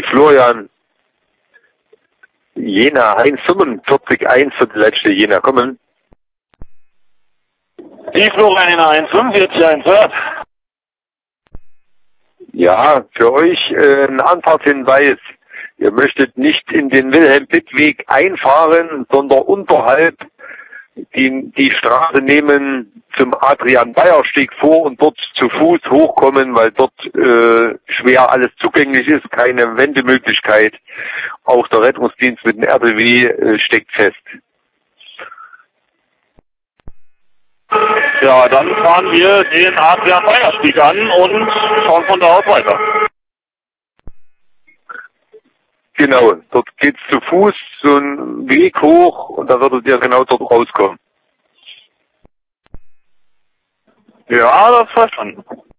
Florian. Jena 1,45,1 für die letzte Jena kommen. Die Florian Jena 1,45,1. Ja, für euch ein Anfahrtshinweis. Ihr möchtet nicht in den Wilhelm-Pitt-Weg einfahren, sondern unterhalb die Straße nehmen zum Adrian-Bayer-Steg vor und dort zu Fuß hochkommen, weil dort schwer alles zugänglich ist, keine Wendemöglichkeit. Auch der Rettungsdienst mit dem RTW steckt fest. Ja, dann fahren wir den Adrian-Bayer-Steg an und schauen von da aus weiter. Genau, dort geht's zu Fuß so einen Weg hoch und da würdet ihr genau dort rauskommen. Ja, das verstanden.